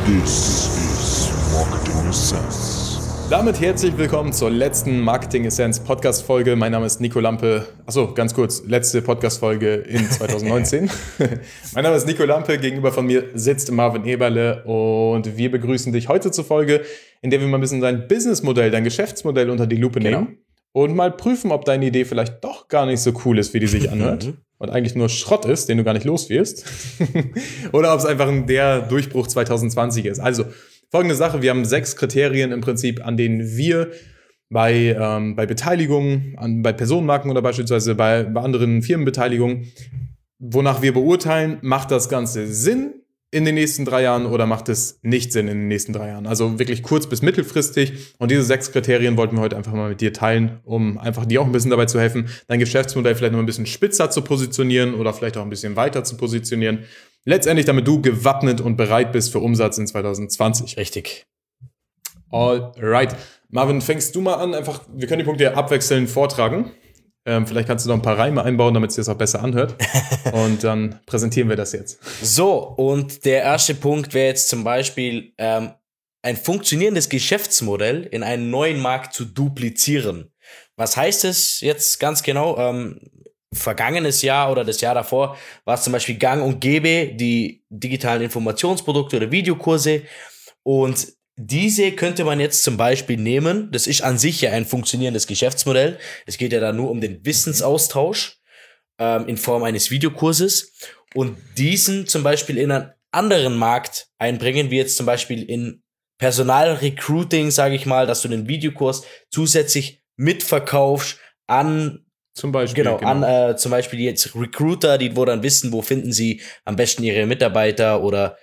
This is Marketing Essence. Damit herzlich willkommen zur letzten Marketing Essence Podcast-Folge. Mein Name ist Nico Lampe. Achso, ganz kurz, letzte Podcast-Folge in 2019. Mein Name ist Nico Lampe, gegenüber von mir sitzt Marvin Eberle und wir begrüßen dich heute zur Folge, in der wir mal ein bisschen dein Businessmodell, dein Geschäftsmodell unter die Lupe nehmen und mal prüfen, ob deine Idee vielleicht doch gar nicht so cool ist, wie die sich anhört und eigentlich nur Schrott ist, den du gar nicht los wirst. Oder ob es einfach der Durchbruch 2020 ist. Also, folgende Sache, wir haben 6 Kriterien im Prinzip, an denen wir bei Beteiligungen, bei Personenmarken oder beispielsweise bei anderen Firmenbeteiligungen, wonach wir beurteilen, macht das Ganze Sinn in den nächsten 3 Jahren oder macht es nicht Sinn in den nächsten 3 Jahren. Also wirklich kurz- bis mittelfristig. Und diese 6 Kriterien wollten wir heute einfach mal mit dir teilen, um einfach dir auch ein bisschen dabei zu helfen, dein Geschäftsmodell vielleicht noch ein bisschen spitzer zu positionieren oder vielleicht auch ein bisschen weiter zu positionieren. Letztendlich, damit du gewappnet und bereit bist für Umsatz in 2020. Richtig. Alright. Marvin, fängst du mal an? Einfach, wir können die Punkte ja abwechselnd vortragen. Vielleicht kannst du noch ein paar Reime einbauen, damit es dir das auch besser anhört. Und dann präsentieren wir das jetzt. So, und der erste Punkt wäre jetzt zum Beispiel, ein funktionierendes Geschäftsmodell in einen neuen Markt zu duplizieren. Was heißt es jetzt ganz genau? Vergangenes Jahr oder das Jahr davor war es zum Beispiel gang und gäbe, die digitalen Informationsprodukte oder Videokurse, und diese könnte man jetzt zum Beispiel nehmen. Das ist an sich ja ein funktionierendes Geschäftsmodell. Es geht ja da nur um den Wissensaustausch in Form eines Videokurses, und diesen zum Beispiel in einen anderen Markt einbringen, wie jetzt zum Beispiel in Personalrecruiting, sage ich mal, dass du den Videokurs zusätzlich mitverkaufst an Zum Beispiel. an zum Beispiel jetzt Recruiter, wo dann wissen, wo finden sie am besten ihre Mitarbeiter oder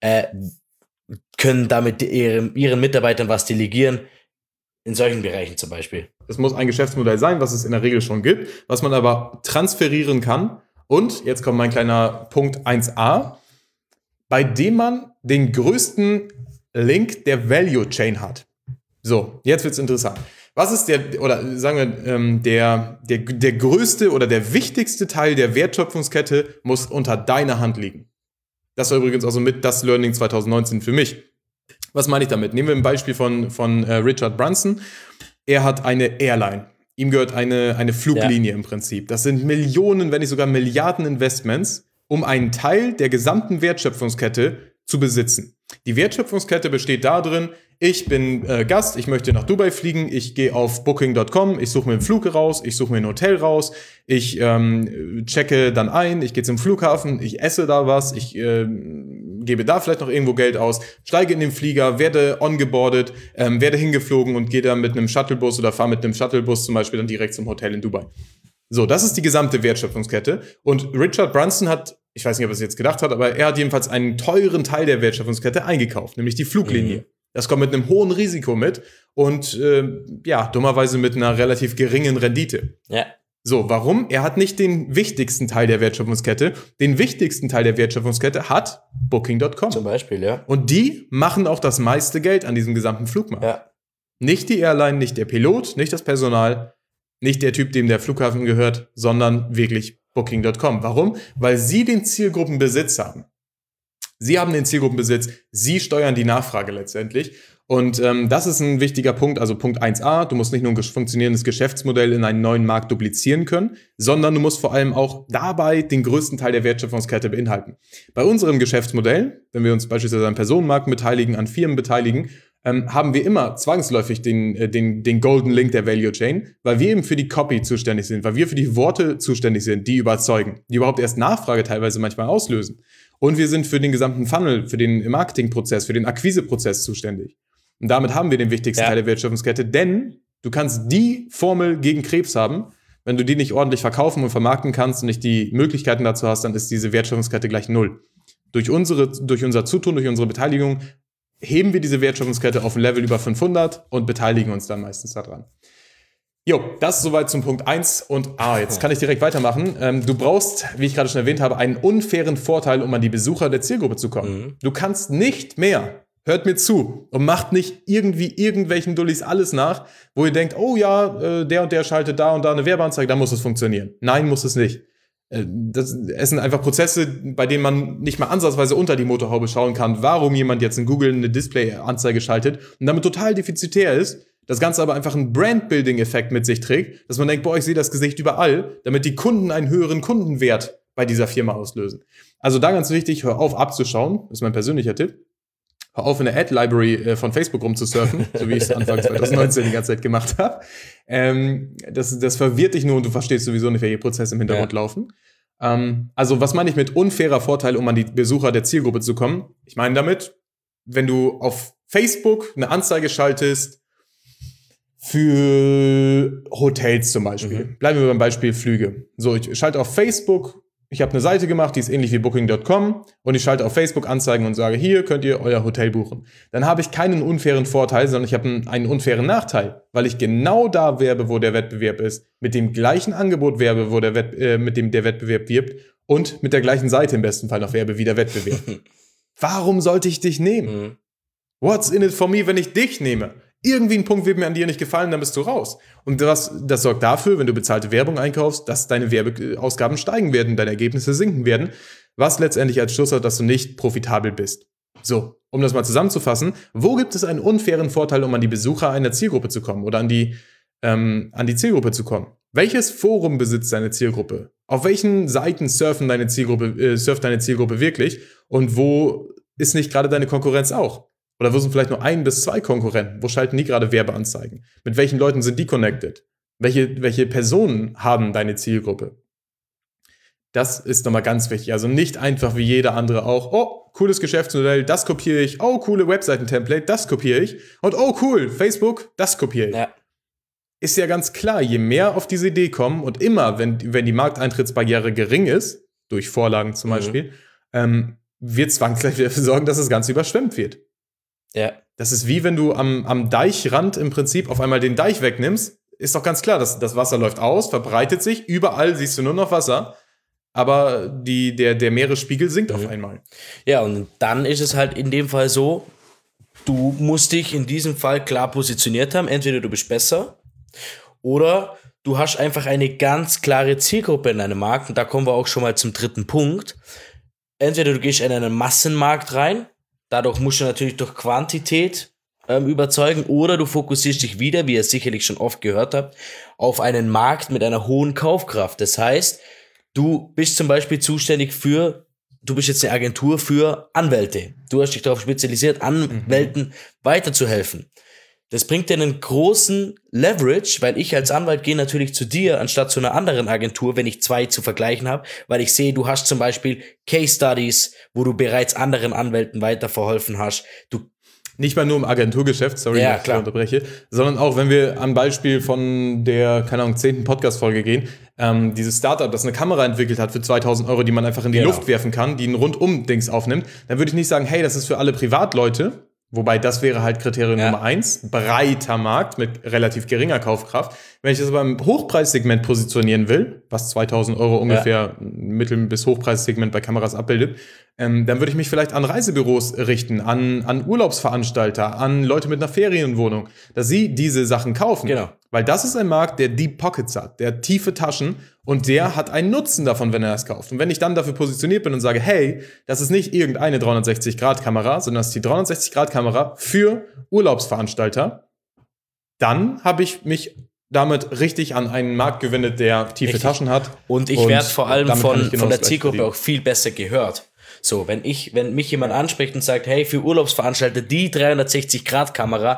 können damit ihren Mitarbeitern was delegieren, in solchen Bereichen zum Beispiel. Es muss ein Geschäftsmodell sein, was es in der Regel schon gibt, was man aber transferieren kann. Und jetzt kommt mein kleiner Punkt 1a, bei dem man den größten Link der Value Chain hat. So, jetzt wird's interessant. Was ist der größte oder der wichtigste Teil der Wertschöpfungskette muss unter deiner Hand liegen? Das war übrigens auch so mit das Learning 2019 für mich. Was meine ich damit? Nehmen wir ein Beispiel von Richard Branson. Er hat eine Airline. Ihm gehört eine Fluglinie im Prinzip. Das sind Millionen, wenn nicht sogar Milliarden Investments, um einen Teil der gesamten Wertschöpfungskette zu besitzen. Die Wertschöpfungskette besteht darin, ich bin Gast, ich möchte nach Dubai fliegen, ich gehe auf Booking.com, ich suche mir einen Flug raus, ich suche mir ein Hotel raus, ich checke dann ein, ich gehe zum Flughafen, ich esse da was, ich gebe da vielleicht noch irgendwo Geld aus, steige in den Flieger, werde ongeboardet, werde hingeflogen und gehe dann mit einem Shuttlebus oder fahre mit einem Shuttlebus zum Beispiel dann direkt zum Hotel in Dubai. So, das ist die gesamte Wertschöpfungskette. Und Richard Branson hat, ich weiß nicht, ob er es jetzt gedacht hat, aber er hat jedenfalls einen teuren Teil der Wertschöpfungskette eingekauft, nämlich die Fluglinie. Das kommt mit einem hohen Risiko mit und dummerweise mit einer relativ geringen Rendite. Ja. So, warum? Er hat nicht den wichtigsten Teil der Wertschöpfungskette. Den wichtigsten Teil der Wertschöpfungskette hat Booking.com. Zum Beispiel, ja. Und die machen auch das meiste Geld an diesem gesamten Flugmarkt. Ja. Nicht die Airline, nicht der Pilot, nicht das Personal, nicht der Typ, dem der Flughafen gehört, sondern wirklich Booking.com. Warum? Weil sie den Zielgruppenbesitz haben. Sie haben den Zielgruppenbesitz, sie steuern die Nachfrage letztendlich. Und das ist ein wichtiger Punkt, also Punkt 1a, du musst nicht nur ein funktionierendes Geschäftsmodell in einen neuen Markt duplizieren können, sondern du musst vor allem auch dabei den größten Teil der Wertschöpfungskette beinhalten. Bei unserem Geschäftsmodell, wenn wir uns beispielsweise an Personenmarken beteiligen, an Firmen beteiligen, haben wir immer zwangsläufig den Golden Link der Value Chain, weil wir eben für die Copy zuständig sind, weil wir für die Worte zuständig sind, die überzeugen, die überhaupt erst Nachfrage teilweise manchmal auslösen. Und wir sind für den gesamten Funnel, für den Marketingprozess, für den Akquiseprozess zuständig. Und damit haben wir den wichtigsten Teil der Wertschöpfungskette, denn du kannst die Formel gegen Krebs haben, wenn du die nicht ordentlich verkaufen und vermarkten kannst und nicht die Möglichkeiten dazu hast, dann ist diese Wertschöpfungskette gleich null. Durch unser Zutun, durch unsere Beteiligung heben wir diese Wertschöpfungskette auf ein Level über 500 und beteiligen uns dann meistens daran. Jo, das ist soweit zum Punkt 1 und A. Jetzt kann ich direkt weitermachen. Du brauchst, wie ich gerade schon erwähnt habe, einen unfairen Vorteil, um an die Besucher der Zielgruppe zu kommen. Du kannst nicht mehr, hört mir zu und macht nicht irgendwie irgendwelchen Dullis alles nach, wo ihr denkt, oh ja, der und der schaltet da und da eine Werbeanzeige, da muss es funktionieren. Nein, muss es nicht. Es sind einfach Prozesse, bei denen man nicht mal ansatzweise unter die Motorhaube schauen kann, warum jemand jetzt in Google eine Display-Anzeige schaltet und damit total defizitär ist. Das Ganze aber einfach einen Brand-Building-Effekt mit sich trägt, dass man denkt, boah, ich sehe das Gesicht überall, damit die Kunden einen höheren Kundenwert bei dieser Firma auslösen. Also da ganz wichtig, hör auf abzuschauen, das ist mein persönlicher Tipp. Hör auf, in der Ad-Library von Facebook rumzusurfen, so wie ich es Anfang 2019 die ganze Zeit gemacht habe. Das verwirrt dich nur und du verstehst sowieso nicht, welche Prozesse im Hintergrund laufen. Also was meine ich mit unfairer Vorteil, um an die Besucher der Zielgruppe zu kommen? Ich meine damit, wenn du auf Facebook eine Anzeige schaltest für Hotels zum Beispiel. Bleiben wir beim Beispiel Flüge. So, ich schalte auf Facebook, ich habe eine Seite gemacht, die ist ähnlich wie Booking.com und ich schalte auf Facebook Anzeigen und sage, hier könnt ihr euer Hotel buchen. Dann habe ich keinen unfairen Vorteil, sondern ich habe einen unfairen Nachteil, weil ich genau da werbe, wo der Wettbewerb ist, mit dem gleichen Angebot werbe, mit dem der Wettbewerb wirbt und mit der gleichen Seite im besten Fall noch werbe wie der Wettbewerb. Warum sollte ich dich nehmen? What's in it for me, wenn ich dich nehme? Irgendwie ein Punkt wird mir an dir nicht gefallen, dann bist du raus. Und das sorgt dafür, wenn du bezahlte Werbung einkaufst, dass deine Werbeausgaben steigen werden, deine Ergebnisse sinken werden, was letztendlich als Schluss hat, dass du nicht profitabel bist. So, um das mal zusammenzufassen, wo gibt es einen unfairen Vorteil, um an die Besucher einer Zielgruppe zu kommen oder an die Zielgruppe zu kommen? Welches Forum besitzt deine Zielgruppe? Auf welchen Seiten surft deine Zielgruppe wirklich? Und wo ist nicht gerade deine Konkurrenz auch? Oder wo sind vielleicht nur 1 bis 2 Konkurrenten? Wo schalten die gerade Werbeanzeigen? Mit welchen Leuten sind die connected? Welche Personen haben deine Zielgruppe? Das ist nochmal ganz wichtig. Also nicht einfach wie jeder andere auch, oh, cooles Geschäftsmodell, das kopiere ich. Oh, coole Webseiten-Template, das kopiere ich. Und oh, cool, Facebook, das kopiere ich. Ja. Ist ja ganz klar, je mehr auf diese Idee kommen und immer, wenn die Markteintrittsbarriere gering ist, durch Vorlagen zum Beispiel, wird zwangsläufig dafür sorgen, dass das Ganze überschwemmt wird. Ja. Das ist wie wenn du am Deichrand im Prinzip auf einmal den Deich wegnimmst. Ist doch ganz klar, das Wasser läuft aus, verbreitet sich, überall siehst du nur noch Wasser, aber der Meeresspiegel sinkt auf einmal. Ja, und dann ist es halt in dem Fall so, du musst dich in diesem Fall klar positioniert haben. Entweder du bist besser oder du hast einfach eine ganz klare Zielgruppe in deinem Markt. Und da kommen wir auch schon mal zum dritten Punkt. Entweder du gehst in einen Massenmarkt rein, dadurch musst du natürlich durch Quantität überzeugen, oder du fokussierst dich wieder, wie ihr sicherlich schon oft gehört habt, auf einen Markt mit einer hohen Kaufkraft. Das heißt, du bist zum Beispiel zuständig du bist jetzt eine Agentur für Anwälte. Du hast dich darauf spezialisiert, Anwälten weiterzuhelfen. Das bringt dir einen großen Leverage, weil ich als Anwalt gehe natürlich zu dir, anstatt zu einer anderen Agentur, wenn ich 2 zu vergleichen habe, weil ich sehe, du hast zum Beispiel Case Studies, wo du bereits anderen Anwälten weiterverholfen hast. Nicht mal nur im Agenturgeschäft, sorry, dass ich unterbreche, sondern auch, wenn wir am Beispiel von der, 10. Podcast-Folge gehen, dieses Startup, das eine Kamera entwickelt hat für 2.000 €, die man einfach in die Luft werfen kann, die ein Rundum-Dings aufnimmt, dann würde ich nicht sagen, hey, das ist für alle Privatleute, wobei das wäre halt Kriterium Nummer 1, breiter Markt mit relativ geringer Kaufkraft. Wenn ich das aber im Hochpreissegment positionieren will, was 2.000 € ungefähr Mittel- bis Hochpreissegment bei Kameras abbildet, dann würde ich mich vielleicht an Reisebüros richten, an Urlaubsveranstalter, an Leute mit einer Ferienwohnung, dass sie diese Sachen kaufen. Genau. Weil das ist ein Markt, der Deep Pockets hat, der tiefe Taschen, und der hat einen Nutzen davon, wenn er das kauft. Und wenn ich dann dafür positioniert bin und sage, hey, das ist nicht irgendeine 360-Grad-Kamera, sondern das ist die 360-Grad-Kamera für Urlaubsveranstalter, dann habe ich mich damit richtig an einen Markt gewendet, der tiefe Taschen hat. Und ich werde vor allem von der Zielgruppe auch viel besser gehört. So, wenn mich jemand anspricht und sagt, hey, für Urlaubsveranstalter die 360-Grad-Kamera,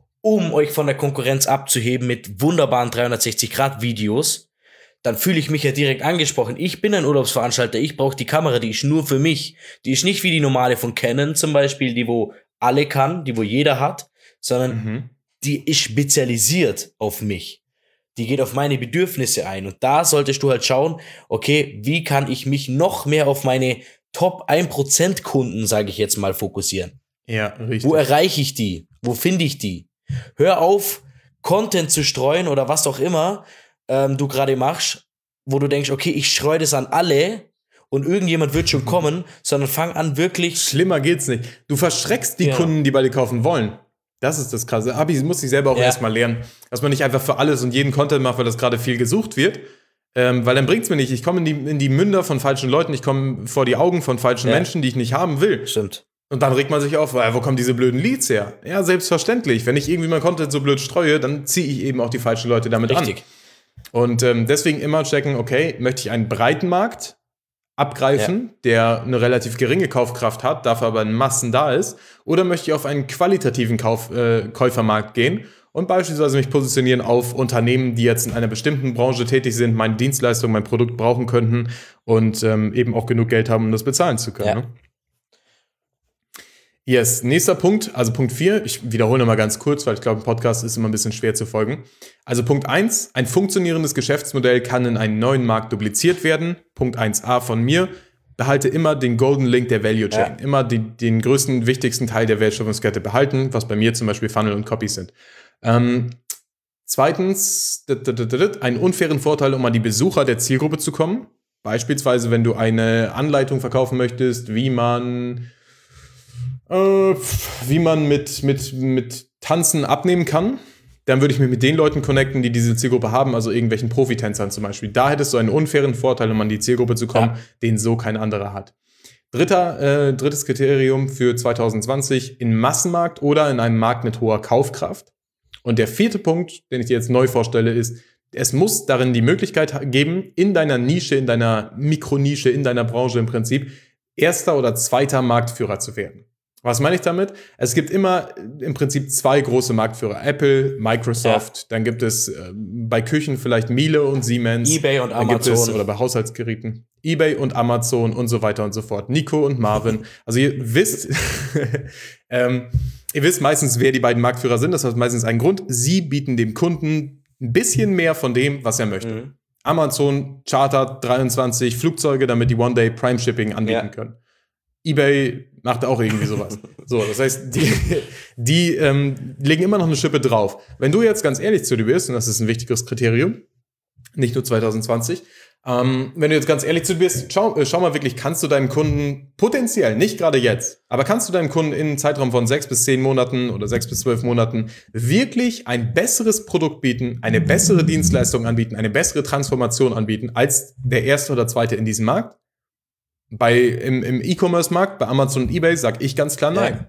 um euch von der Konkurrenz abzuheben mit wunderbaren 360-Grad-Videos, dann fühle ich mich ja direkt angesprochen. Ich bin ein Urlaubsveranstalter, ich brauche die Kamera, die ist nur für mich. Die ist nicht wie die normale von Canon zum Beispiel, die wo alle kann, die wo jeder hat, sondern die ist spezialisiert auf mich. Die geht auf meine Bedürfnisse ein. Und da solltest du halt schauen, okay, wie kann ich mich noch mehr auf meine Top 1% Kunden, sage ich jetzt mal, fokussieren? Ja, richtig. Wo erreiche ich die? Wo finde ich die? Hör auf, Content zu streuen oder was auch immer du gerade machst, wo du denkst, okay, ich streue das an alle und irgendjemand wird schon kommen, sondern fang an wirklich... Schlimmer geht's nicht. Du verschreckst die Kunden, die bei dir kaufen wollen. Das ist das Krasse. Aber ich muss ich selber auch erstmal lernen, dass man nicht einfach für alles und jeden Content macht, weil das gerade viel gesucht wird, Weil dann bringt's mir nicht. Ich komme in die Münder von falschen Leuten, ich komme vor die Augen von falschen Menschen, die ich nicht haben will. Stimmt. Und dann regt man sich auf, wo kommen diese blöden Leads her? Ja, selbstverständlich. Wenn ich irgendwie mein Content so blöd streue, dann ziehe ich eben auch die falschen Leute damit an. Und deswegen immer checken, okay, möchte ich einen breiten Markt abgreifen, der eine relativ geringe Kaufkraft hat, dafür aber in Massen da ist, oder möchte ich auf einen qualitativen Käufermarkt gehen und beispielsweise mich positionieren auf Unternehmen, die jetzt in einer bestimmten Branche tätig sind, meine Dienstleistung, mein Produkt brauchen könnten und eben auch genug Geld haben, um das bezahlen zu können. Ne? Yes, nächster Punkt, also Punkt 4, ich wiederhole nochmal ganz kurz, weil ich glaube, ein Podcast ist immer ein bisschen schwer zu folgen. Also Punkt 1, ein funktionierendes Geschäftsmodell kann in einen neuen Markt dupliziert werden. Punkt 1a von mir, behalte immer den Golden Link der Value Chain, immer den größten, wichtigsten Teil der Wertschöpfungskette behalten, was bei mir zum Beispiel Funnel und Copies sind. Zweitens, einen unfairen Vorteil, um an die Besucher der Zielgruppe zu kommen. Beispielsweise, wenn du eine Anleitung verkaufen möchtest, wie man mit Tanzen abnehmen kann, dann würde ich mich mit den Leuten connecten, die diese Zielgruppe haben, also irgendwelchen Profitänzern zum Beispiel. Da hättest du einen unfairen Vorteil, um an die Zielgruppe zu kommen, den so kein anderer hat. Drittes Kriterium für 2020, in Massenmarkt oder in einem Markt mit hoher Kaufkraft. Und der vierte Punkt, den ich dir jetzt neu vorstelle, ist, es muss darin die Möglichkeit geben, in deiner Nische, in deiner Mikronische, in deiner Branche im Prinzip, erster oder zweiter Marktführer zu werden. Was meine ich damit? Es gibt immer im Prinzip zwei große Marktführer. Apple, Microsoft, dann gibt es bei Küchen vielleicht Miele und Siemens. eBay und Amazon. Oder bei Haushaltsgeräten. eBay und Amazon und so weiter und so fort. Nico und Marvin. Also ihr wisst, ihr wisst meistens, wer die beiden Marktführer sind. Das hat meistens einen Grund. Sie bieten dem Kunden ein bisschen mehr von dem, was er möchte. Amazon chartert 23 Flugzeuge, damit die One-Day Prime Shipping anbieten können. eBay macht auch irgendwie sowas. So, das heißt, die legen immer noch eine Schippe drauf. Wenn du jetzt ganz ehrlich zu dir bist, und das ist ein wichtiges Kriterium, nicht nur 2020, wenn du jetzt ganz ehrlich zu dir bist, schau mal wirklich, kannst du deinem Kunden potenziell, nicht gerade jetzt, aber kannst du deinem Kunden in einem Zeitraum von 6 bis 10 Monaten oder 6 bis 12 Monaten wirklich ein besseres Produkt bieten, eine bessere Dienstleistung anbieten, eine bessere Transformation anbieten, als der erste oder zweite in diesem Markt? Im E-Commerce-Markt, bei Amazon und eBay, sage ich ganz klar nein.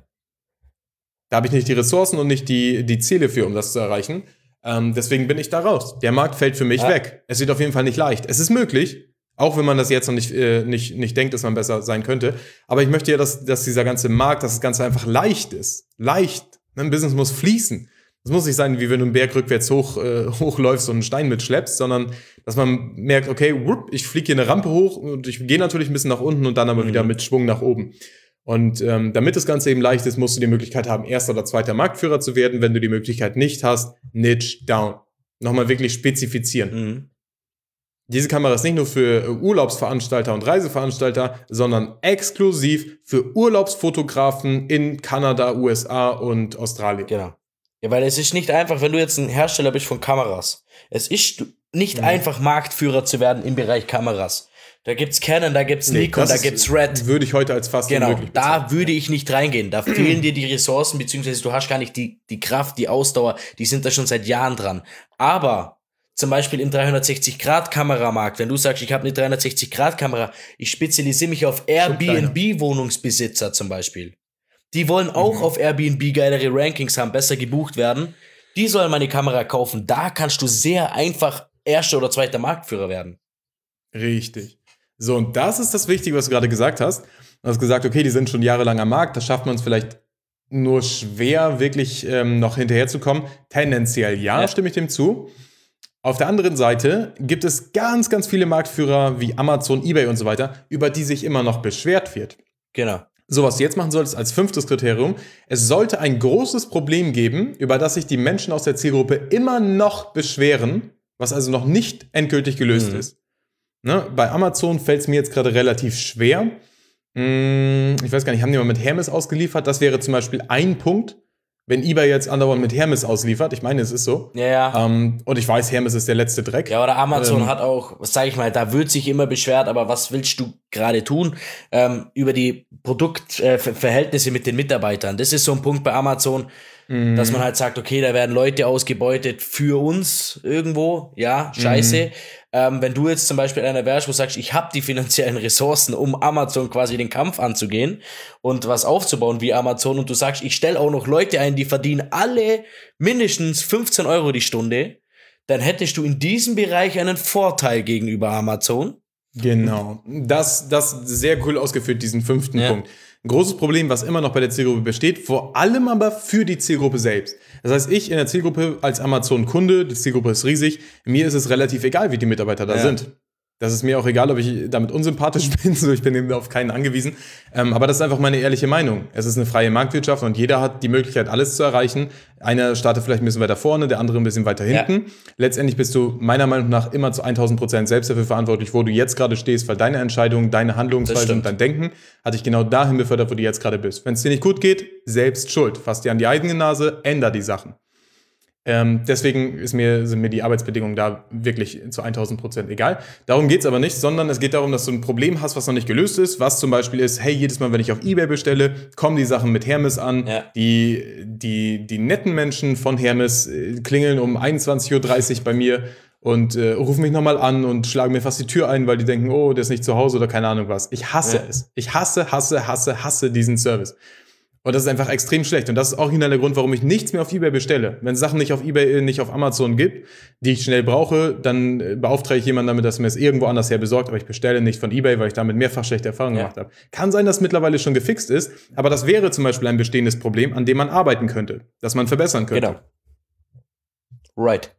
Da habe ich nicht die Ressourcen und nicht die Ziele für, um das zu erreichen. Deswegen bin ich da raus. Der Markt fällt für mich weg. Es wird auf jeden Fall nicht leicht. Es ist möglich, auch wenn man das jetzt noch nicht denkt, dass man besser sein könnte. Aber ich möchte ja, dass dieser ganze Markt, dass das Ganze einfach leicht ist. Leicht. Ein Business muss fließen. Es muss nicht sein, wie wenn du einen Berg rückwärts hochläufst und einen Stein mitschleppst, sondern dass man merkt, okay, ich fliege hier eine Rampe hoch und ich gehe natürlich ein bisschen nach unten und dann aber wieder mit Schwung nach oben. Und damit das Ganze eben leicht ist, musst du die Möglichkeit haben, erster oder zweiter Marktführer zu werden. Wenn du die Möglichkeit nicht hast, niche down. Nochmal wirklich spezifizieren. Diese Kamera ist nicht nur für Urlaubsveranstalter und Reiseveranstalter, sondern exklusiv für Urlaubsfotografen in Kanada, USA und Australien. Genau. Ja, weil es ist nicht einfach, wenn du jetzt ein Hersteller bist von Kameras. Es ist nicht einfach, Marktführer zu werden im Bereich Kameras. Da gibt's Canon, da gibt's Nikon, da gibt's Red. Würde ich heute als fast unmöglich bezeichnen. Da würde ich nicht reingehen. Da fehlen dir die Ressourcen, beziehungsweise du hast gar nicht die Kraft, die Ausdauer. Die sind da schon seit Jahren dran. Aber zum Beispiel im 360-Grad-Kameramarkt, wenn du sagst, ich habe eine 360-Grad-Kamera, ich spezialisiere mich auf Airbnb-Wohnungsbesitzer zum Beispiel. Die wollen auch auf Airbnb geilere Rankings haben, besser gebucht werden. Die sollen meine Kamera kaufen. Da kannst du sehr einfach erster oder zweiter Marktführer werden. Richtig. So, und das ist das Wichtige, was du gerade gesagt hast. Du hast gesagt, okay, die sind schon jahrelang am Markt, da schafft man es vielleicht nur schwer, wirklich noch hinterherzukommen. Tendenziell ja, stimme ich dem zu. Auf der anderen Seite gibt es ganz, ganz viele Marktführer wie Amazon, eBay und so weiter, über die sich immer noch beschwert wird. Genau. So, was du jetzt machen solltest als 5. Kriterium, es sollte ein großes Problem geben, über das sich die Menschen aus der Zielgruppe immer noch beschweren, was also noch nicht endgültig gelöst ist. Ne? Bei Amazon fällt es mir jetzt gerade relativ schwer. Ich weiß gar nicht, haben die mal mit Hermes ausgeliefert? Das wäre zum Beispiel ein Punkt, wenn eBay jetzt andauernd mit Hermes ausliefert. Ich meine, es ist so. Ja. Und ich weiß, Hermes ist der letzte Dreck. Ja, oder Amazon hat auch, was sage ich mal, da wird sich immer beschwert, aber was willst du gerade tun? Über die Produktverhältnisse mit den Mitarbeitern. Das ist so ein Punkt bei Amazon, dass man halt sagt, okay, da werden Leute ausgebeutet für uns irgendwo. Ja, scheiße. wenn du jetzt zum Beispiel einer wärst, wo du sagst, ich habe die finanziellen Ressourcen, um Amazon quasi den Kampf anzugehen und was aufzubauen wie Amazon und du sagst, ich stelle auch noch Leute ein, die verdienen alle mindestens 15 Euro die Stunde, dann hättest du in diesem Bereich einen Vorteil gegenüber Amazon. Genau. Das sehr cool ausgeführt, diesen 5. Punkt. Ein großes Problem, was immer noch bei der Zielgruppe besteht, vor allem aber für die Zielgruppe selbst. Das heißt, ich in der Zielgruppe als Amazon-Kunde, die Zielgruppe ist riesig, mir ist es relativ egal, wie die Mitarbeiter da sind. Das ist mir auch egal, ob ich damit unsympathisch bin, so ich bin eben auf keinen angewiesen. Aber das ist einfach meine ehrliche Meinung. Es ist eine freie Marktwirtschaft und jeder hat die Möglichkeit, alles zu erreichen. Einer startet vielleicht ein bisschen weiter vorne, der andere ein bisschen weiter hinten. Ja. Letztendlich bist du meiner Meinung nach immer zu 1000% selbst dafür verantwortlich, wo du jetzt gerade stehst, weil deine Entscheidungen, deine Handlungsweise und dein Denken hat dich genau dahin befördert, wo du jetzt gerade bist. Wenn es dir nicht gut geht, selbst schuld. Fass dir an die eigene Nase, änder die Sachen. Deswegen sind mir die Arbeitsbedingungen da wirklich zu 1000% egal. Darum geht es aber nicht, sondern es geht darum, dass du ein Problem hast, was noch nicht gelöst ist, was zum Beispiel ist, hey, jedes Mal, wenn ich auf eBay bestelle, kommen die Sachen mit Hermes an. Ja. Die netten Menschen von Hermes klingeln um 21:30 Uhr bei mir und rufen mich nochmal an und schlagen mir fast die Tür ein, weil die denken, oh, der ist nicht zu Hause oder keine Ahnung was. Ich hasse es. Ich hasse diesen Service. Und das ist einfach extrem schlecht. Und das ist original der Grund, warum ich nichts mehr auf eBay bestelle. Wenn es Sachen nicht auf eBay, nicht auf Amazon gibt, die ich schnell brauche, dann beauftrage ich jemanden damit, dass mir es irgendwo anders her besorgt. Aber ich bestelle nicht von eBay, weil ich damit mehrfach schlechte Erfahrungen gemacht habe. Kann sein, dass mittlerweile schon gefixt ist. Aber das wäre zum Beispiel ein bestehendes Problem, an dem man arbeiten könnte. Das man verbessern könnte. Genau. Right.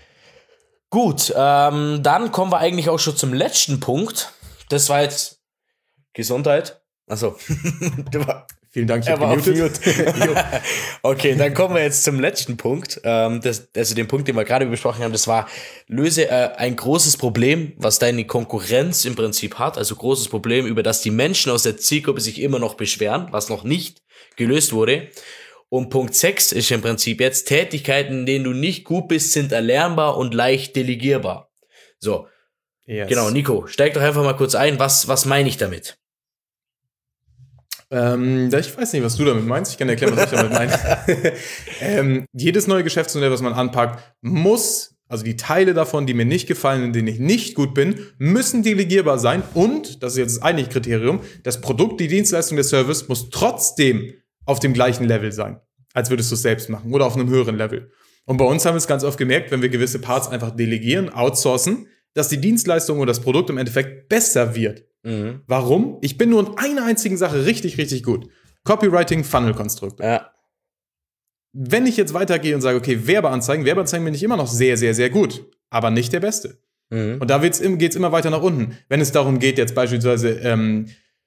Gut, dann kommen wir eigentlich auch schon zum letzten Punkt. Das war jetzt Gesundheit. Achso. Vielen Dank, ich habe gemutet. Okay, dann kommen wir jetzt zum letzten Punkt. Also den Punkt, den wir gerade besprochen haben, das war, löse ein großes Problem, was deine Konkurrenz im Prinzip hat. Also großes Problem, über das die Menschen aus der Zielgruppe sich immer noch beschweren, was noch nicht gelöst wurde. Und Punkt 6 ist im Prinzip jetzt, Tätigkeiten, in denen du nicht gut bist, sind erlernbar und leicht delegierbar. So, Genau, Nico, steig doch einfach mal kurz ein. Was meine ich damit? Ich weiß nicht, was du damit meinst. Ich kann dir erklären, was ich damit meine. Jedes neue Geschäftsmodell, was man anpackt, muss, also die Teile davon, die mir nicht gefallen, in denen ich nicht gut bin, müssen delegierbar sein. Und, das ist jetzt das eigentliche Kriterium, das Produkt, die Dienstleistung, der Service muss trotzdem auf dem gleichen Level sein, als würdest du es selbst machen oder auf einem höheren Level. Und bei uns haben wir es ganz oft gemerkt, wenn wir gewisse Parts einfach delegieren, outsourcen, dass die Dienstleistung oder das Produkt im Endeffekt besser wird. Mhm. Warum? Ich bin nur in einer einzigen Sache richtig, richtig gut. Copywriting, Funnel-Konstrukte. Ja. Wenn ich jetzt weitergehe und sage, okay, Werbeanzeigen bin ich immer noch sehr, sehr, sehr gut, aber nicht der Beste. Mhm. Und da geht's immer weiter nach unten. Wenn es darum geht, jetzt beispielsweise, sagen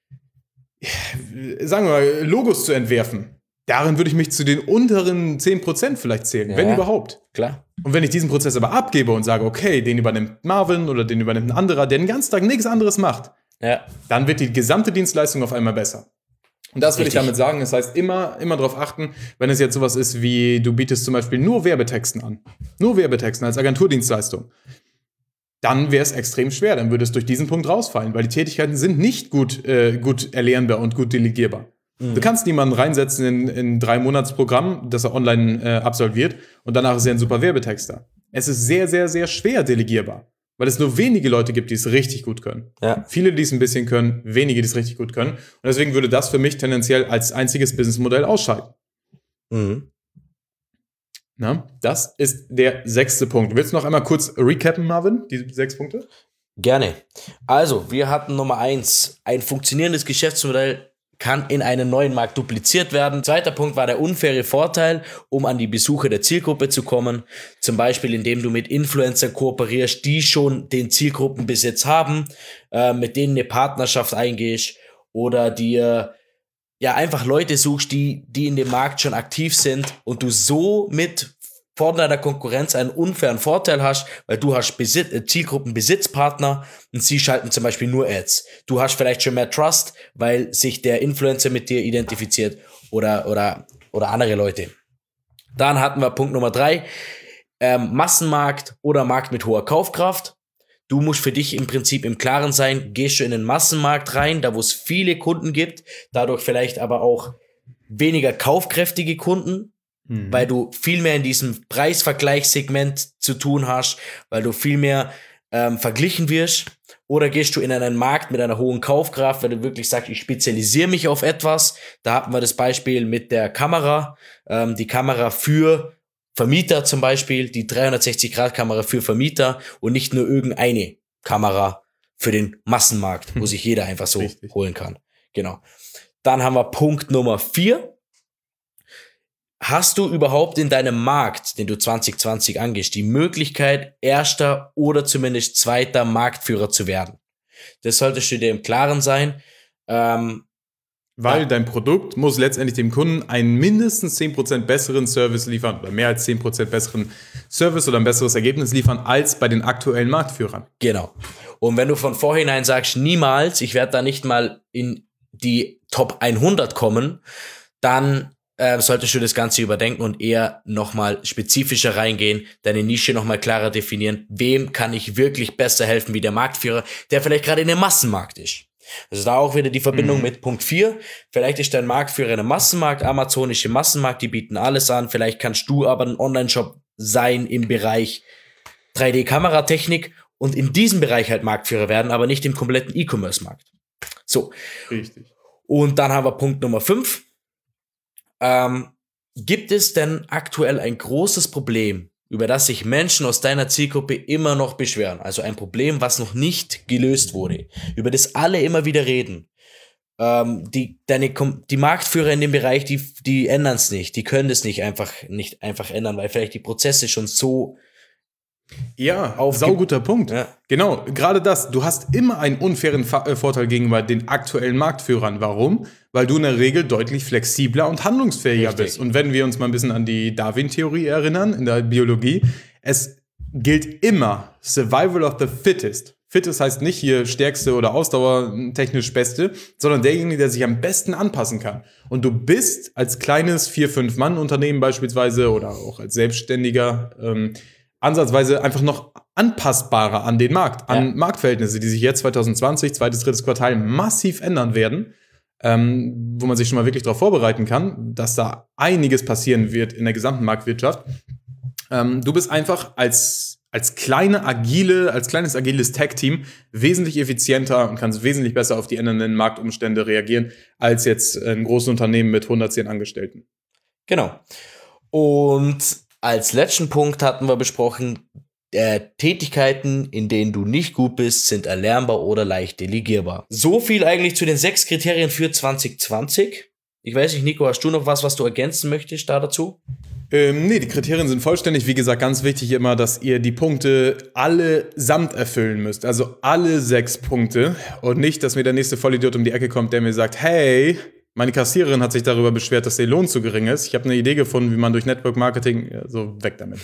wir mal, Logos zu entwerfen, darin würde ich mich zu den unteren 10% vielleicht zählen, wenn überhaupt. Klar. Und wenn ich diesen Prozess aber abgebe und sage, okay, den übernimmt Marvin oder den übernimmt ein anderer, der den ganzen Tag nichts anderes macht, dann wird die gesamte Dienstleistung auf einmal besser. Und das will ich damit sagen. Das heißt, immer darauf achten, wenn es jetzt sowas ist wie, du bietest zum Beispiel nur Werbetexten an. Nur Werbetexten als Agenturdienstleistung. Dann wäre es extrem schwer. Dann würde es durch diesen Punkt rausfallen, weil die Tätigkeiten sind nicht gut erlernbar und gut delegierbar. Du kannst niemanden reinsetzen in 3-Monats-Programm, das er online absolviert und danach ist er ein super Werbetexter. Es ist sehr, sehr, sehr schwer delegierbar, weil es nur wenige Leute gibt, die es richtig gut können. Ja. Viele, die es ein bisschen können, wenige, die es richtig gut können. Und deswegen würde das für mich tendenziell als einziges Businessmodell ausscheiden. Mhm. Na, das ist der 6. Punkt. Willst du noch einmal kurz recappen, Marvin, die 6 Punkte? Gerne. Also, wir hatten Nummer 1, ein funktionierendes Geschäftsmodell kann in einen neuen Markt dupliziert werden. 2. Punkt war der unfaire Vorteil, um an die Besucher der Zielgruppe zu kommen. Zum Beispiel, indem du mit Influencern kooperierst, die schon den Zielgruppenbesitz haben, mit denen eine Partnerschaft eingehst oder dir einfach Leute suchst, die in dem Markt schon aktiv sind und du so mit vor deiner Konkurrenz einen unfairen Vorteil hast, weil du hast Zielgruppenbesitzpartner und sie schalten zum Beispiel nur Ads. Du hast vielleicht schon mehr Trust, weil sich der Influencer mit dir identifiziert oder andere Leute. Dann hatten wir Punkt Nummer 3, Massenmarkt oder Markt mit hoher Kaufkraft. Du musst für dich im Prinzip im Klaren sein, gehst du in den Massenmarkt rein, da wo es viele Kunden gibt, dadurch vielleicht aber auch weniger kaufkräftige Kunden, weil du viel mehr in diesem Preisvergleichssegment zu tun hast, weil du viel mehr verglichen wirst, oder gehst du in einen Markt mit einer hohen Kaufkraft, wenn du wirklich sagst, ich spezialisiere mich auf etwas. Da hatten wir das Beispiel mit der Kamera, die Kamera für Vermieter zum Beispiel, die 360-Grad-Kamera für Vermieter und nicht nur irgendeine Kamera für den Massenmarkt, wo sich jeder einfach so holen kann. Genau. Dann haben wir Punkt Nummer 4. Hast du überhaupt in deinem Markt, den du 2020 angehst, die Möglichkeit, erster oder zumindest zweiter Marktführer zu werden? Das solltest du dir im Klaren sein. Weil dein Produkt muss letztendlich dem Kunden einen mindestens 10% besseren Service liefern oder mehr als 10% besseren Service oder ein besseres Ergebnis liefern als bei den aktuellen Marktführern. Genau. Und wenn du von vorhinein sagst, niemals, ich werde da nicht mal in die Top 100 kommen, dann solltest du das Ganze überdenken und eher nochmal spezifischer reingehen, deine Nische nochmal klarer definieren. Wem kann ich wirklich besser helfen wie der Marktführer, der vielleicht gerade in dem Massenmarkt ist? Also da auch wieder die Verbindung mit Punkt 4. Vielleicht ist dein Marktführer in einem Massenmarkt, Amazon ist im Massenmarkt, die bieten alles an. Vielleicht kannst du aber ein Online-Shop sein im Bereich 3D-Kameratechnik und in diesem Bereich halt Marktführer werden, aber nicht im kompletten E-Commerce-Markt. So. Richtig. Und dann haben wir Punkt Nummer 5. Gibt es denn aktuell ein großes Problem, über das sich Menschen aus deiner Zielgruppe immer noch beschweren? Also ein Problem, was noch nicht gelöst wurde, über das alle immer wieder reden. Die Marktführer in dem Bereich, die ändern es nicht. Die können es nicht einfach ändern, weil vielleicht die Prozesse schon so. Ja, sauguter Punkt. Ja. Genau, gerade das. Du hast immer einen unfairen Vorteil gegenüber den aktuellen Marktführern. Warum? Weil du in der Regel deutlich flexibler und handlungsfähiger bist. Und wenn wir uns mal ein bisschen an die Darwin-Theorie erinnern, in der Biologie, es gilt immer Survival of the Fittest. Fittest heißt nicht hier Stärkste oder ausdauertechnisch Beste, sondern derjenige, der sich am besten anpassen kann. Und du bist als kleines 4-5-Mann-Unternehmen beispielsweise oder auch als Selbstständiger ansatzweise einfach noch anpassbarer an den Markt, an Marktverhältnisse, die sich jetzt 2020, zweites, drittes Quartal massiv ändern werden, wo man sich schon mal wirklich darauf vorbereiten kann, dass da einiges passieren wird in der gesamten Marktwirtschaft. Du bist einfach als kleines agiles Tech-Team wesentlich effizienter und kannst wesentlich besser auf die ändernden Marktumstände reagieren, als jetzt ein großes Unternehmen mit 110 Angestellten. Genau. Und als letzten Punkt hatten wir besprochen, Tätigkeiten, in denen du nicht gut bist, sind erlernbar oder leicht delegierbar. So viel eigentlich zu den 6 Kriterien für 2020. Ich weiß nicht, Nico, hast du noch was du ergänzen möchtest da dazu? Nee, die Kriterien sind vollständig. Wie gesagt, ganz wichtig immer, dass ihr die Punkte allesamt erfüllen müsst. Also alle 6 Punkte. Und nicht, dass mir der nächste Vollidiot um die Ecke kommt, der mir sagt, hey, meine Kassiererin hat sich darüber beschwert, dass der Lohn zu gering ist. Ich habe eine Idee gefunden, wie man durch Network Marketing, so weg damit.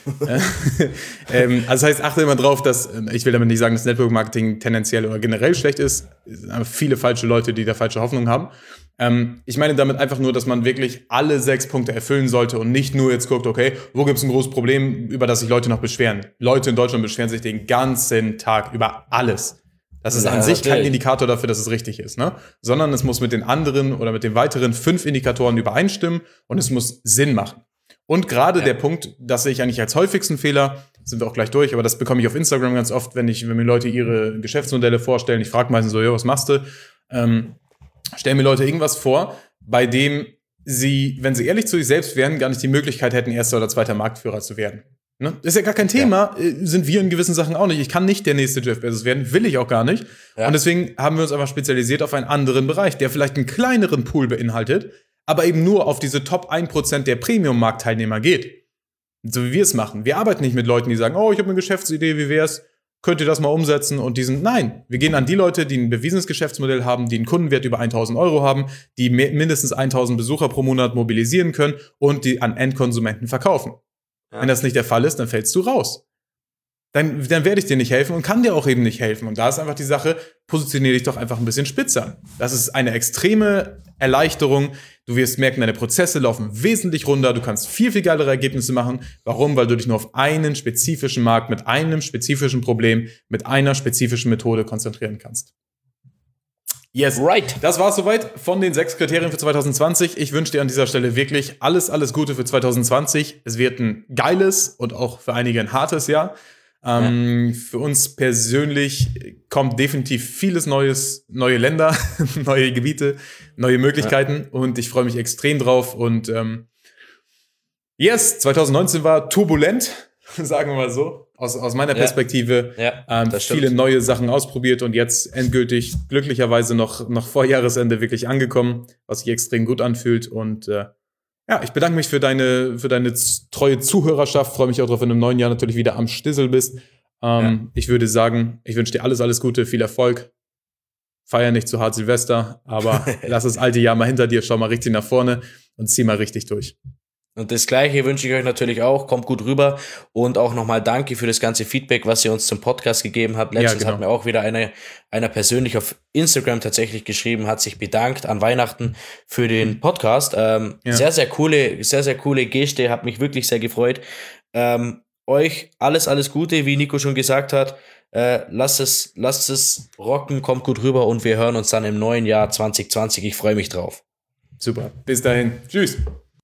Also das heißt, achte immer drauf, dass, ich will damit nicht sagen, dass Network Marketing tendenziell oder generell schlecht ist. Es sind einfach viele falsche Leute, die da falsche Hoffnung haben. Ich meine damit einfach nur, dass man wirklich alle 6 Punkte erfüllen sollte und nicht nur jetzt guckt, okay, wo gibt es ein großes Problem, über das sich Leute noch beschweren. Leute in Deutschland beschweren sich den ganzen Tag über alles. Das ist an sich kein Indikator dafür, dass es richtig ist, ne? Sondern es muss mit den anderen oder mit den weiteren 5 Indikatoren übereinstimmen und es muss Sinn machen. Und gerade der Punkt, das sehe ich eigentlich als häufigsten Fehler, sind wir auch gleich durch, aber das bekomme ich auf Instagram ganz oft, wenn mir Leute ihre Geschäftsmodelle vorstellen. Ich frage meistens so, was machst du? Stellen mir Leute irgendwas vor, bei dem sie, wenn sie ehrlich zu sich selbst wären, gar nicht die Möglichkeit hätten, erster oder zweiter Marktführer zu werden. Ne? Ist ja gar kein Thema, sind wir in gewissen Sachen auch nicht. Ich kann nicht der nächste Jeff Bezos werden, will ich auch gar nicht. Ja. Und deswegen haben wir uns einfach spezialisiert auf einen anderen Bereich, der vielleicht einen kleineren Pool beinhaltet, aber eben nur auf diese Top 1% der Premium-Marktteilnehmer geht. So wie wir es machen. Wir arbeiten nicht mit Leuten, die sagen, oh, ich habe eine Geschäftsidee, wie wär's? Könnt ihr das mal umsetzen? Und nein, wir gehen an die Leute, die ein bewiesenes Geschäftsmodell haben, die einen Kundenwert über 1.000 Euro haben, die mindestens 1.000 Besucher pro Monat mobilisieren können und die an Endkonsumenten verkaufen. Ja. Wenn das nicht der Fall ist, dann fällst du raus. Dann werde ich dir nicht helfen und kann dir auch eben nicht helfen. Und da ist einfach die Sache, positioniere dich doch einfach ein bisschen spitzer. Das ist eine extreme Erleichterung. Du wirst merken, deine Prozesse laufen wesentlich runter. Du kannst viel, viel geilere Ergebnisse machen. Warum? Weil du dich nur auf einen spezifischen Markt mit einem spezifischen Problem, mit einer spezifischen Methode konzentrieren kannst. Yes. Right. Das war's soweit von den 6 Kriterien für 2020. Ich wünsche dir an dieser Stelle wirklich alles Gute für 2020. Es wird ein geiles und auch für einige ein hartes Jahr. Für uns persönlich kommt definitiv vieles Neues, neue Länder, neue Gebiete, neue Möglichkeiten und ich freue mich extrem drauf und yes, 2019 war turbulent, sagen wir mal so, aus meiner Perspektive. Viele neue Sachen ausprobiert und jetzt endgültig glücklicherweise noch vor Jahresende wirklich angekommen, was sich extrem gut anfühlt und ich bedanke mich für deine treue Zuhörerschaft. Freue mich auch darauf, wenn du im neuen Jahr natürlich wieder am Stissel bist. Ich würde sagen, ich wünsche dir alles Gute, viel Erfolg. Feier nicht zu hart Silvester, aber lass das alte Jahr mal hinter dir, schau mal richtig nach vorne und zieh mal richtig durch. Und das Gleiche wünsche ich euch natürlich auch. Kommt gut rüber. Und auch nochmal danke für das ganze Feedback, was ihr uns zum Podcast gegeben habt. Letztens hat mir auch wieder einer persönlich auf Instagram tatsächlich geschrieben, hat sich bedankt an Weihnachten für den Podcast. Sehr, sehr coole Geste, hat mich wirklich sehr gefreut. Euch alles Gute, wie Nico schon gesagt hat. Lasst es rocken, kommt gut rüber und wir hören uns dann im neuen Jahr 2020. Ich freue mich drauf. Super. Bis dahin. Tschüss.